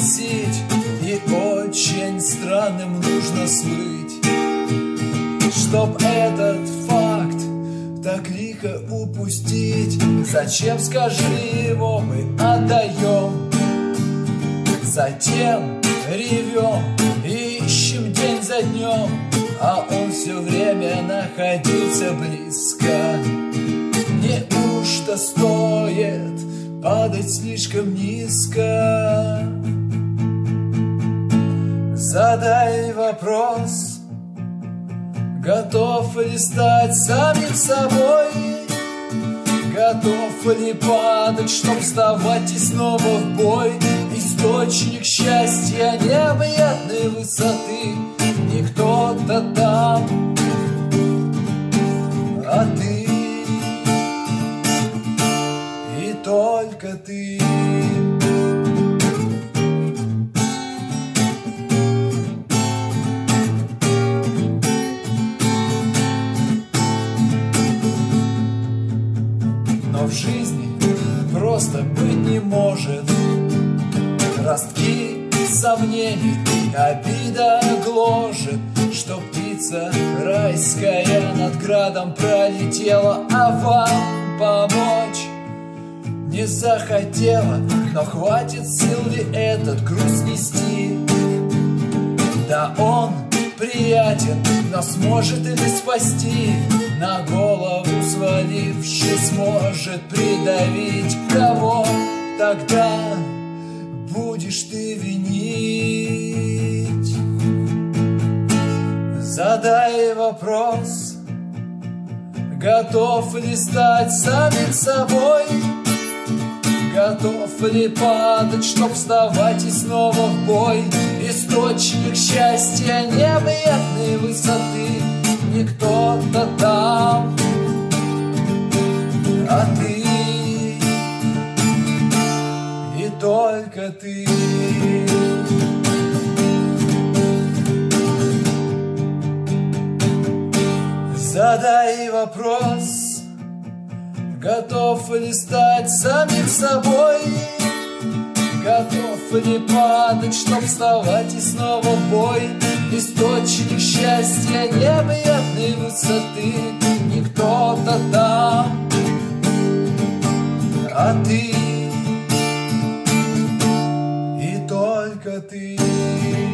высить, и очень странным нужно слыть, чтоб этот факт так лихо упустить. Зачем, скажи, его мы отдаем? Затем ревем, ищем день за днем, а он все время находился близко. Неужто стоит падать слишком низко? Задай вопрос: готов ли стать самим собой? Готов ли падать, чтоб вставать и снова в бой? Источник счастья необъятной высоты не кто-то там, а ты, и только ты. Но в жизни просто быть не может. Ростки сомнений и обида гложет, что птица райская над градом пролетела, а вам помочь не захотела. Но хватит сил ли этот груз нести? Да он приятен, но сможет ли спасти? На голову свалившись, может придавить. Кого тогда будешь ты винить? Задай вопрос: готов ли стать самим собой? Готов ли падать, чтоб вставать и снова в бой? Источник счастья необъятной высоты не кто-то там, а ты, и только ты. Задай вопрос: готов ли стать самим собой? Готов ли падать, чтоб вставать и снова в бой? Источник счастья необъятной высоты не кто-то там, а ты, и только ты.